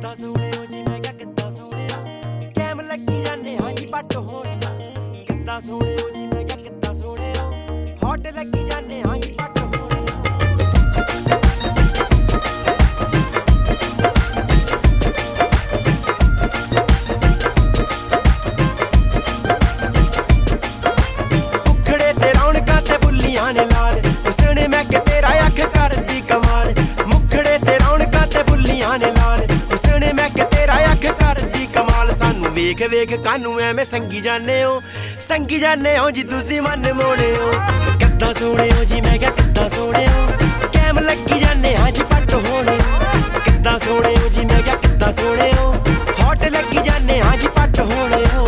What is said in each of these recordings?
ਕਿੱਦਾਂ ਸੋਹਣਿਓ ਜੀ ਮੈਂ ਕਿਹਾ ਕਿੱਦਾਂ ਸੋਹਣਿਓ ਕੈਮ ਲੱਗੀ ਜਾਂਦੇ ਹਾਂ ਜੀ ਪੱਟ ਹੋਣੀ ਕਿੱਦਾਂ ਸੋਹਣਿਓ ਜੀ ਮੈਂ ਕਿਹਾ ਕਿੱਦਾਂ ਸੋਹਣਿਓ ਹੌਟ ਲੱਗੀ ਜਾਂਦੇ ਹਾਂ ਜੀ ਪੱਟ ਉਖੜੇ ਤੇ ਰੌਣਕਾਂ ਤੇ ਬੁੱਲੀਆਂ ਨੇ ਲਾਲ ਹੁਸਨੇ ਮੈਂ ਕਿ ਤੇਰਾ ਅੱਖ ਕਰਦੀ ਕਮਾਲ ਮੁਖੜੇ ਤੇ ਰੌਣਕਾਂ ਤੇ ਬੁੱਲੀਆਂ ਨੇ ਲਾਲ ਹੁਸਨੇ ਮੈਂ ਕਿ ਤੇਰਾ ਅੱਖ ਕਰਦੀ ਕਮਾਲ ਸਾਨੂੰ ਵੇਖ ਵੇਖ ਕਾਨੂੰ ਐਵੇਂ ਸੰਗੀ ਜਾਂਦੇ ਹੋ ਜੀ ਤੁਸੀਂ ਮਨ ਮੋੜਿਓ ਕਿੱਦਾਂ ਸੋਹਣਿਓ ਜੀ ਮੈਂ ਕਿਹਾ ਕਿੱਦਾਂ ਸੋਹਣਿਓ ਕੈਮ ਲੱਗੀ ਜਾਂਦੇ ਹਾਂ ਜੀ ਪੱਟ ਹੋਣੀ ਕਿੱਦਾਂ ਸੋਹਣਿਓ ਜੀ ਮੈਂ ਕਿਹਾ ਕਿੱਦਾਂ ਸੋਹਣਿਓ ਹੌਟ ਲੱਗੀ ਜਾਂਦੇ ਹਾਂ ਜੀ ਪੱਟ ਹੋਣਿਓ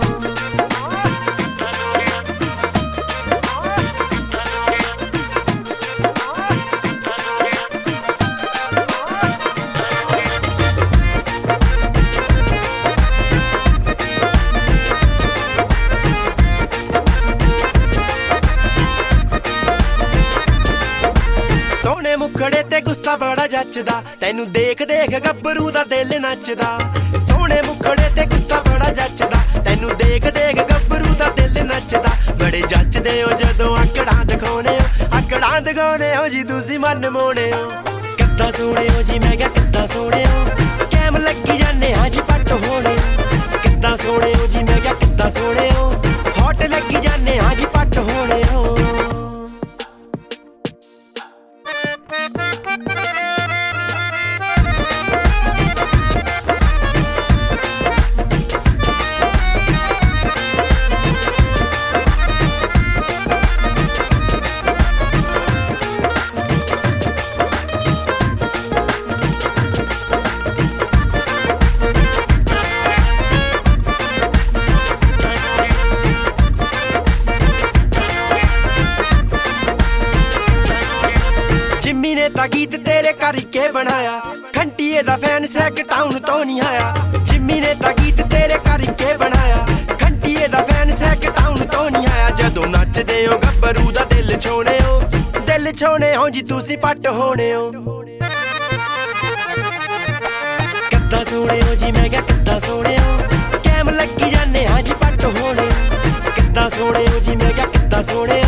ਸੋਹਣੇ ਮੁਖੜੇ ਤੇ ਗੁੱਸਾ ਬੜਾ ਜੱਚਦਾ ਤੈਨੂੰ ਦੇਖ ਦੇਖ ਗੱਭਰੂ ਦਾ ਦਿਲ ਨੱਚਦਾ ਸੋਹਣੇ ਮੁਖੜੇ ਤੇ ਗੁੱਸਾ ਬੜਾ ਜੱਚਦਾ ਤੈਨੂੰ ਦੇਖ ਦੇਖ ਗੱਭਰੂ ਦਾ ਦਿਲ ਨੱਚਦਾ ਬੜੇ ਜੱਚਦੇ ਹੋ ਜਦੋਂ ਆਕੜਾਂ ਦਿਖਾਉਣੇ ਹੋ ਜੀ ਤੁਸੀਂ ਮਨ ਮੋੜਿਓ ਕਿੱਦਾਂ ਸੋਹਣਿਓ ਜੀ ਮੈਂ ਕਿਹਾ ਕਿੱਦਾਂ ਸੋਹਣਿਓ ਕੈਮ ਲੱਗੀ ਜਾਂਦੇ ਹਾਂ ਜੀ ਪੱਟ ਹੋਣੀ ਕਿੱਦਾਂ ਸੋਹਣਿਓ ਜੀ ਮੈਂ ਕਿਹਾ ਕਿੱਦਾਂ ਸੋਹਣਿਓ ਹੌਟ ਲੱਗੀ ਜਾਂਦੇ ਹਾਂ ਜੀ ਪੱਟ ਹੋਣਿਓ ਜਿੰਮੀ ਨੇ ਤਾਂ ਗੀਤ ਤੇਰੇ ਕਰਕੇ ਬਣਾਇਆ ਘੰਟੀਏ ਦਾ ਫੈਨ ਸੈਕ ਟਾਊਨ ਤੋਂ ਨਹੀਂ ਆਇਆ ਜਿੰਮੀ ਨੇ ਤਾਂ ਗੀਤ ਤੇਰੇ ਕਰਕੇ ਬਣਾਇਆ ਘੰਟੀਏ ਦਾ ਫੈਨ ਸੈਕ ਟਾਊਨ ਤੋਂ ਨਹੀਂ ਆਇਆ ਜਦੋਂ ਨੱਚਦੇ ਹੋ ਗੱਭਰੂ ਦਾ ਦਿਲ ਛੋਣੇ ਹੋ ਜੀ ਤੁਸੀਂ ਪੱਟ ਹੋਣੇ ਹੋ ਕਿੱਦਾਂ ਸੋਹਣਿਓ ਜੀ ਮੈਂ ਕਿਹਾ ਕਿੱਦਾਂ ਸੋਹਣਿਓ ਕੈਮ ਲੱਗੀ ਜਾਂਦੇ ਹਾਂ ਜੀ ਪੱਟ ਹੋਣੇ ਕਿੱਦਾਂ ਸੋਹਣਿਓ ਜੀ ਮੈਂ ਕਿਹਾ ਕਿੱਦਾਂ ਸੋਹਣਿਓ